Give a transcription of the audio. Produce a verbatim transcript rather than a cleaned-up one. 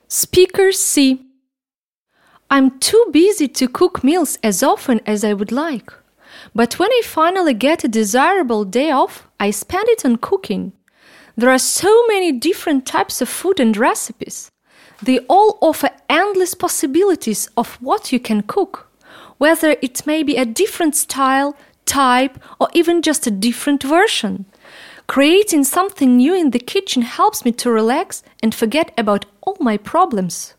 Speaker C. I'm too busy to cook meals as often as I would like. But when I finally get a desirable day off, I spend it on cooking. There are so many different types of food and recipes. They all offer endless possibilities of what you can cook, whether it may be a different style, type, or even just a different version. Creating something new in the kitchen helps me to relax and forget about all my problems.